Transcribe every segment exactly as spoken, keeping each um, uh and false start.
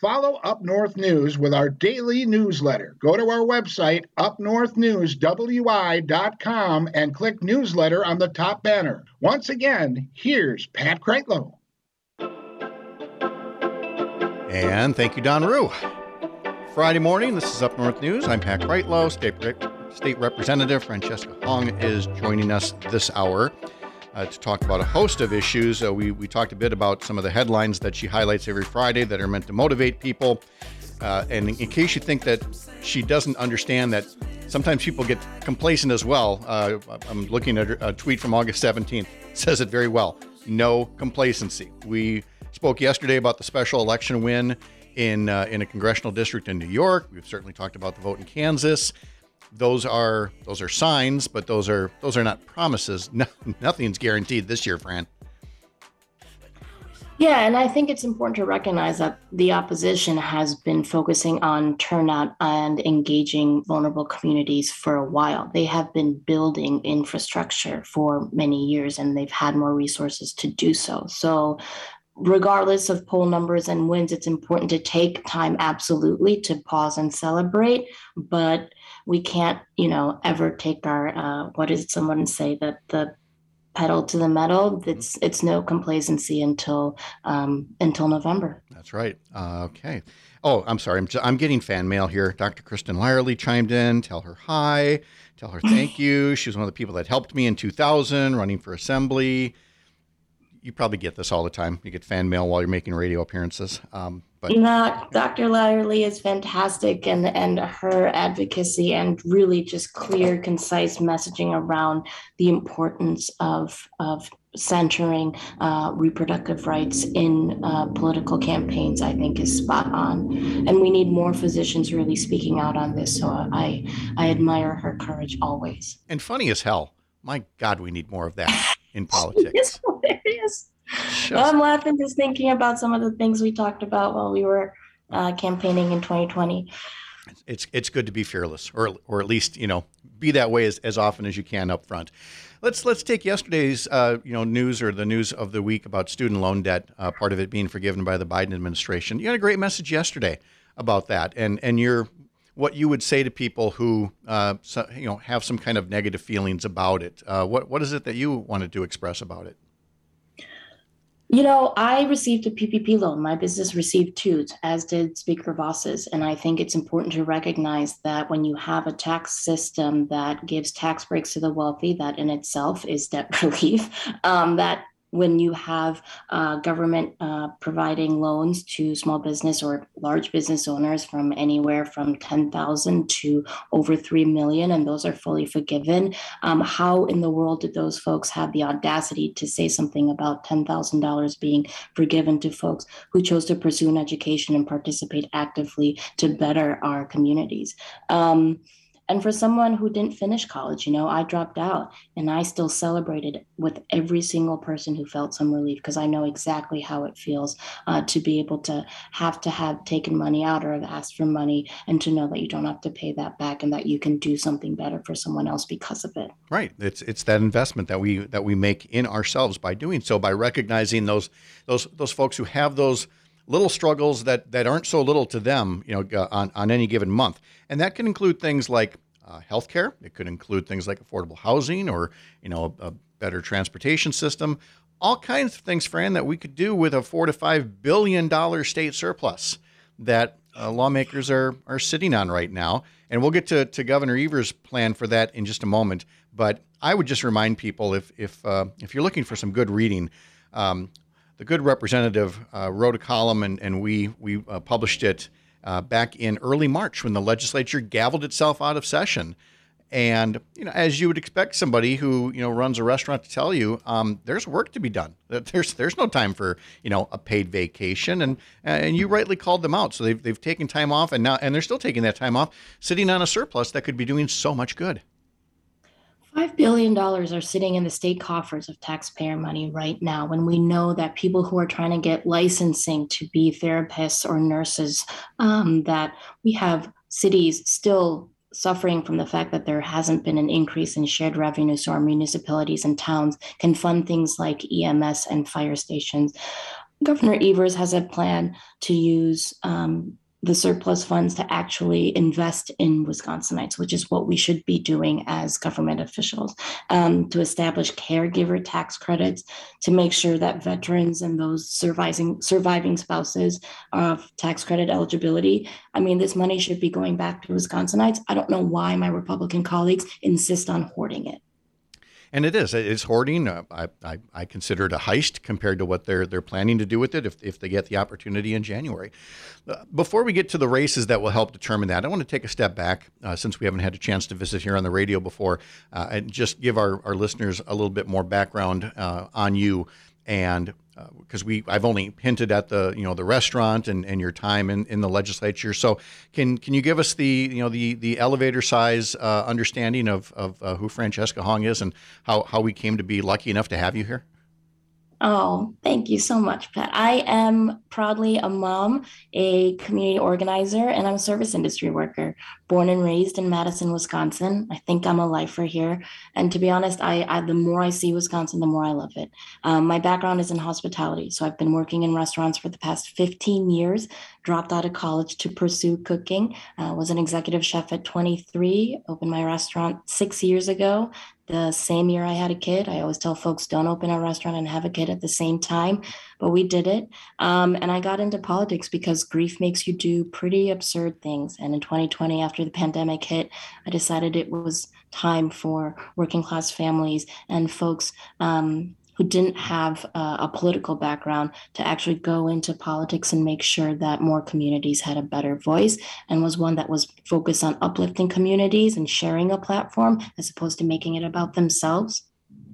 Follow Up North News with our daily newsletter. Go to our website, up north news w i dot com, and click newsletter on the top banner. Once again, here's Pat Kreitlow. And thank you, Don Rue. Friday morning, this is Up North News. I'm Pat Kreitlow. State, State Representative Francesca Hong is joining us this hour uh, to talk about a host of issues. Uh, we, we talked a bit about some of the headlines that she highlights every Friday that are meant to motivate people. Uh, and in, in case you think that she doesn't understand that sometimes people get complacent as well, uh, I'm looking at a tweet from August seventeenth. It says it very well. No complacency. We spoke yesterday about the special election win in uh, in a congressional district in New York. We've certainly talked about the vote in Kansas. Those are those are signs, but those are those are not promises. No, nothing's guaranteed this year, Fran. Yeah, and I think it's important to recognize that the opposition has been focusing on turnout and engaging vulnerable communities for a while. They have been building infrastructure for many years, and they've had more resources to do so. So regardless of poll numbers and wins, it's important to take time, absolutely, to pause and celebrate. But we can't, you know, ever take our, uh, what did someone say, that the pedal to the metal? It's it's no complacency until um, until November. That's right. Uh, okay. Oh, I'm sorry. I'm, j- I'm getting fan mail here. Doctor Kristen Lyerly chimed in. Tell her hi. Tell her thank you. She was one of the people that helped me in two thousand running for assembly. You probably get this all the time. You get fan mail while you're making radio appearances. Um, but no, Doctor Lyerly is fantastic, and and her advocacy and really just clear, concise messaging around the importance of of centering uh, reproductive rights in uh, political campaigns, I think, is spot on. And we need more physicians really speaking out on this. So I I admire her courage always. And funny as hell. My God, we need more of that in politics. It's hilarious. Well, I'm laughing just thinking about some of the things we talked about while we were uh, campaigning in twenty twenty. It's it's good to be fearless, or or at least, you know, be that way as, as often as you can up front. Let's let's take yesterday's uh, you know news, or the news of the week about student loan debt, uh, part of it being forgiven by the Biden administration. You had a great message yesterday about that, and and your what you would say to people who uh, so, you know have some kind of negative feelings about it. Uh, what what is it that you wanted to express about it? You know, I received a P P P loan. My business received two, as did Speaker Voss's. And I think it's important to recognize that when you have a tax system that gives tax breaks to the wealthy, that in itself is debt relief, um, that when you have uh, government uh, providing loans to small business or large business owners from anywhere from ten thousand to over three million, and those are fully forgiven, um, how in the world did those folks have the audacity to say something about ten thousand dollars being forgiven to folks who chose to pursue an education and participate actively to better our communities? Um, And for someone who didn't finish college, you know, I dropped out, and I still celebrated with every single person who felt some relief, because I know exactly how it feels uh, to be able to have to have taken money out or have asked for money, and to know that you don't have to pay that back, and that you can do something better for someone else because of it. Right. It's it's that investment that we that we make in ourselves by doing so, by recognizing those those those folks who have those little struggles that, that aren't so little to them, you know, on, on any given month. And that can include things like uh, healthcare. It could include things like affordable housing, or, you know, a, a better transportation system, all kinds of things, Fran, that we could do with a four to five billion dollars state surplus that uh, lawmakers are, are sitting on right now. And we'll get to, to Governor Evers' plan for that in just a moment. But I would just remind people, if, if, uh, if you're looking for some good reading, um, The Good Representative uh, wrote a column, and, and we we uh, published it uh, back in early March when the legislature gavelled itself out of session. And, you know, as you would expect somebody who, you know, runs a restaurant to tell you, um, there's work to be done. There's there's no time for, you know, a paid vacation. And and you rightly called them out. So they've they've taken time off, and now and they're still taking that time off, sitting on a surplus that could be doing so much good. five billion dollars are sitting in the state coffers of taxpayer money right now, when we know that people who are trying to get licensing to be therapists or nurses, um, that we have cities still suffering from the fact that there hasn't been an increase in shared revenue, so our municipalities and towns can fund things like E M S and fire stations. Governor Evers has a plan to use um, the surplus funds to actually invest in Wisconsinites, which is what we should be doing as government officials, um, to establish caregiver tax credits, to make sure that veterans and those surviving surviving spouses of tax credit eligibility. I mean, this money should be going back to Wisconsinites. I don't know why my Republican colleagues insist on hoarding it. And it is. It's hoarding. Uh, I, I, I consider it a heist compared to what they're they're planning to do with it if, if they get the opportunity in January. Uh, before we get to the races that will help determine that, I want to take a step back uh, since we haven't had a chance to visit here on the radio before uh, and just give our, our listeners a little bit more background uh, on you. And because uh, we, I've only hinted at the, you know, the restaurant and, and your time in, in the legislature. So can can you give us the, you know, the the elevator size uh, understanding of of uh, who Francesca Hong is and how how we came to be lucky enough to have you here? Oh, thank you so much, Pat. I am proudly a mom, a community organizer, and I'm a service industry worker. Born and raised in Madison, Wisconsin. I think I'm a lifer here. And to be honest, I, I the more I see Wisconsin, the more I love it. Um, my background is in hospitality, so I've been working in restaurants for the past fifteen years. Dropped out of college to pursue cooking. Uh, was an executive chef at twenty-three. Opened my restaurant six years ago. The same year I had a kid. I always tell folks don't open a restaurant and have a kid at the same time, but we did it. Um, and I got into politics because grief makes you do pretty absurd things. And in twenty twenty, after the pandemic hit, I decided it was time for working class families and folks um, who didn't have uh, a political background to actually go into politics and make sure that more communities had a better voice, and was one that was focused on uplifting communities and sharing a platform as opposed to making it about themselves.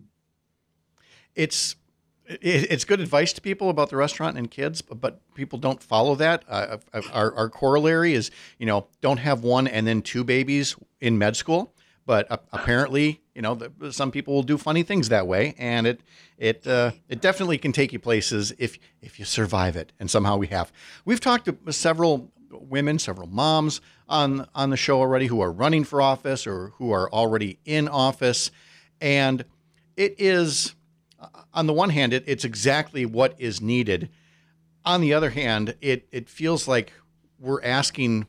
It's it's good advice to people about the restaurant and kids, but people don't follow that. Uh, our, our corollary is, you know, don't have one and then two babies in med school. But uh, apparently, you know, the, some people will do funny things that way, and it it uh, it definitely can take you places if if you survive it. And somehow we have. We've talked to several women, several moms on on the show already who are running for office or who are already in office, and it is, on the one hand, it, it's exactly what is needed. On the other hand, it it feels like we're asking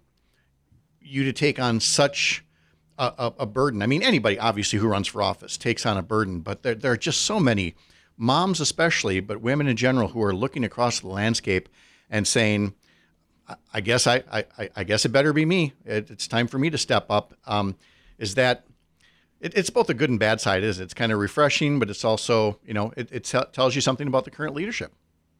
you to take on such A, a burden. I mean, anybody obviously who runs for office takes on a burden, but there, there are just so many moms, especially, but women in general, who are looking across the landscape and saying, "I, I guess I, I, I guess it better be me. It, it's time for me to step up." Um, is that? It, it's both a good and bad side. Is it? It's kind of refreshing, but it's also, you know, it, it t- tells you something about the current leadership.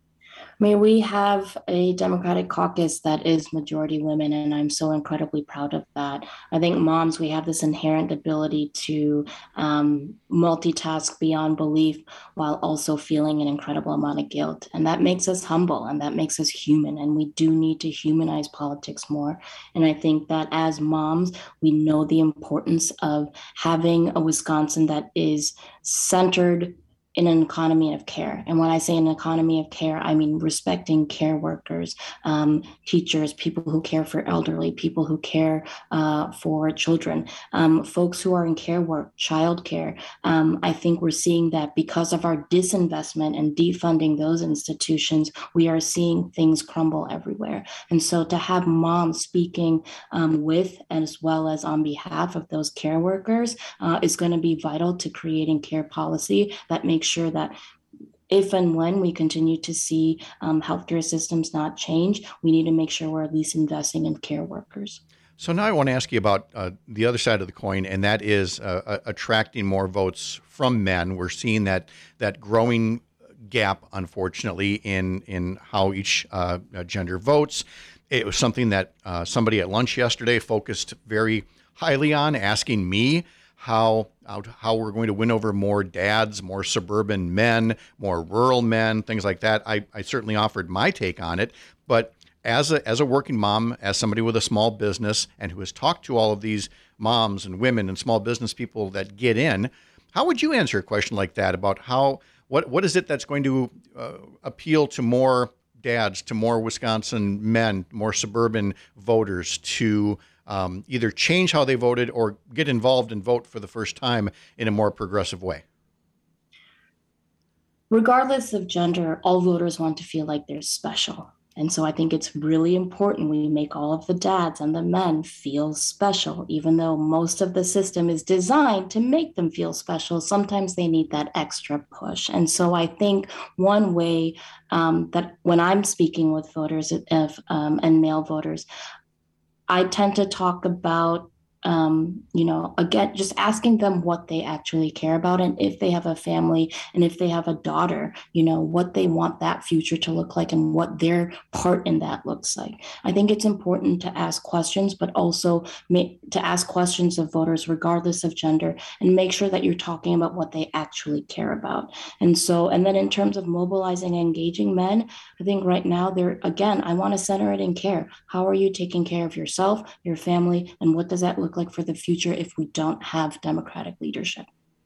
I mean, we have a Democratic caucus that is majority women, and I'm so incredibly proud of that. I think moms, we have this inherent ability to um, multitask beyond belief while also feeling an incredible amount of guilt. And that makes us humble and that makes us human. And we do need to humanize politics more. And I think that as moms, we know the importance of having a Wisconsin that is centered in an economy of care. And when I say an economy of care, I mean respecting care workers, um, teachers, people who care for elderly, people who care uh, for children, um, folks who are in care work, childcare. Um, I think we're seeing that because of our disinvestment and defunding those institutions, we are seeing things crumble everywhere. And so to have moms speaking um, with as well as on behalf of those care workers uh, is going to be vital to creating care policy that makes sure that if and when we continue to see um, healthcare systems not change, we need to make sure we're at least investing in care workers. So now I want to ask you about uh, the other side of the coin, and that is uh, attracting more votes from men. We're seeing that that growing gap, unfortunately, in in how each uh, gender votes. It was something that uh, somebody at lunch yesterday focused very highly on, asking me how how we're going to win over more dads, more suburban men, more rural men, things like that. I, I certainly offered my take on it, but as a as a working mom, as somebody with a small business and who has talked to all of these moms and women and small business people that get in, how would you answer a question like that about how what what is it that's going to uh, appeal to more dads, to more Wisconsin men, more suburban voters to Um, either change how they voted or get involved and vote for the first time in a more progressive way? Regardless of gender, all voters want to feel like they're special. And so I think it's really important we make all of the dads and the men feel special, even though most of the system is designed to make them feel special. Sometimes they need that extra push. And so I think one way um, that when I'm speaking with voters if, um, and male voters, I tend to talk about um, you know, again, just asking them what they actually care about, and if they have a family and if they have a daughter, you know, what they want that future to look like and what their part in that looks like. I think it's important to ask questions, but also make, to ask questions of voters regardless of gender, and make sure that you're talking about what they actually care about. And so, and then in terms of mobilizing and engaging men, I think right now they're, again, I want to center it in care. How are you taking care of yourself, your family, and what does that look like for the future if we don't have democratic leadership?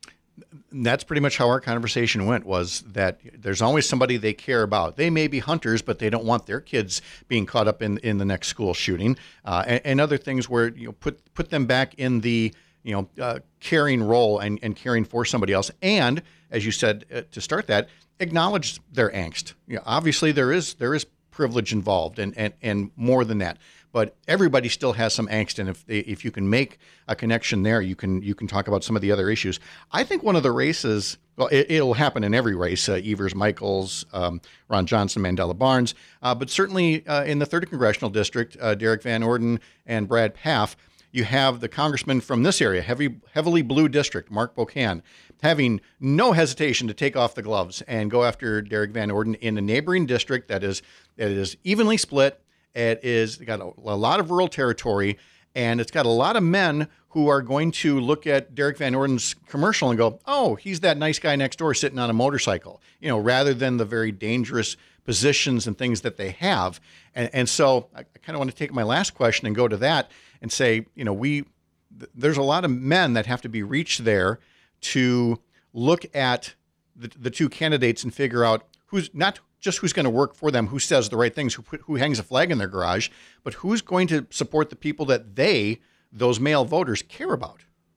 That's pretty much how our conversation went, was that there's always somebody they care about. They may be hunters, but they don't want their kids being caught up in, in the next school shooting, uh, and, and other things where, you know, put put them back in the, you know, uh, caring role and, and caring for somebody else. And as you said, uh, to start that, acknowledge their angst. You know, obviously there is there is privilege involved, and, and, and more than that. But everybody still has some angst, and if they, if you can make a connection there, you can you can talk about some of the other issues. I think one of the races, well, it, it'll happen in every race: uh, Evers, Michaels, um, Ron Johnson, Mandela Barnes, uh, but certainly uh, in the third congressional district, uh, Derek Van Orden and Brad Pfaff. You have the congressman from this area, heavy, heavily blue district, Mark Bocan, having no hesitation to take off the gloves and go after Derek Van Orden in a neighboring district that is that is evenly split. It is got a, a lot of rural territory, and it's got a lot of men who are going to look at Derek Van Orden's commercial and go, "Oh, he's that nice guy next door sitting on a motorcycle," you know, rather than the very dangerous positions and things that they have. And, and so I, I kind of want to take my last question and go to that and say, you know, we th- there's a lot of men that have to be reached there to look at the, the two candidates and figure out who's not just who's going to work for them, who says the right things, who put, who hangs a flag in their garage, but who's going to support the people that they, those male voters, care about.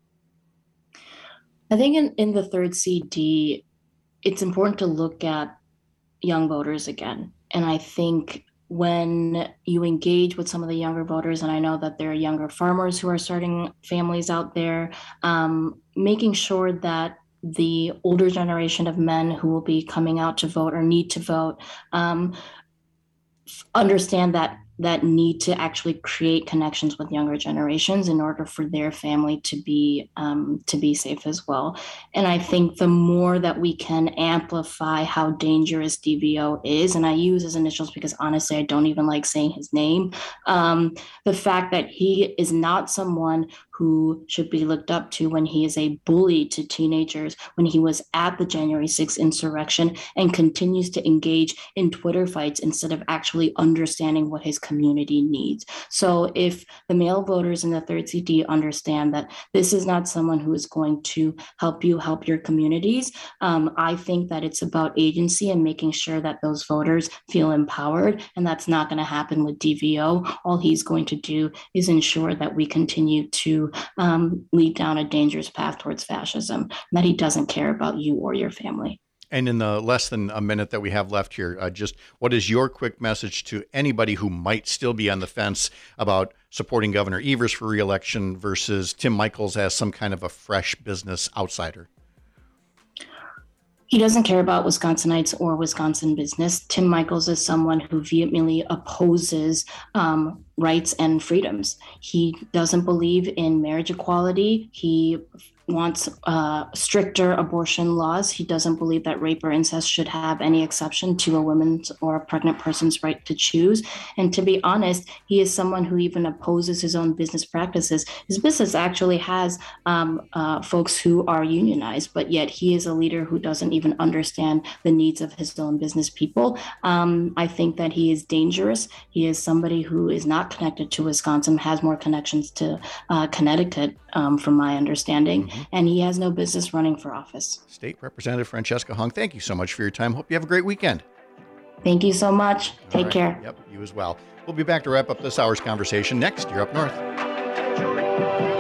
I think in, in the third C D, it's important to look at young voters again. And I think when you engage with some of the younger voters, and I know that there are younger farmers who are starting families out there, um, making sure that the older generation of men who will be coming out to vote or need to vote um, understand that that need to actually create connections with younger generations in order for their family to be um, to be safe as well. And I think the more that we can amplify how dangerous D V O is, and I use his initials because honestly, I don't even like saying his name, um, the fact that he is not someone who should be looked up to when he is a bully to teenagers, when he was at the January sixth insurrection and continues to engage in Twitter fights instead of actually understanding what his community needs. So if the male voters in the third C D understand that this is not someone who is going to help you help your communities, um, I think that it's about agency and making sure that those voters feel empowered, and that's not going to happen with D V O. All he's going to do is ensure that we continue to um, lead down a dangerous path towards fascism, that he doesn't care about you or your family. And in the less than a minute that we have left here, uh, just what is your quick message to anybody who might still be on the fence about supporting Governor Evers for re-election versus Tim Michels as some kind of a fresh business outsider? He doesn't care about Wisconsinites or Wisconsin business. Tim Michels is someone who vehemently opposes um, rights and freedoms. He doesn't believe in marriage equality. He wants uh, stricter abortion laws. He doesn't believe that rape or incest should have any exception to a woman's or a pregnant person's right to choose. And to be honest, he is someone who even opposes his own business practices. His business actually has um, uh, folks who are unionized, but yet he is a leader who doesn't even understand the needs of his own business people. Um, I think that he is dangerous. He is somebody who is not connected to Wisconsin, has more connections to uh, Connecticut, um, from my understanding. Mm-hmm. And he has no business running for office. State Representative Francesca Hung, thank you so much for your time. Hope you have a great weekend. Thank you so much. Take right. care. Yep, you as well. We'll be back to wrap up this hour's conversation next. You're Up North.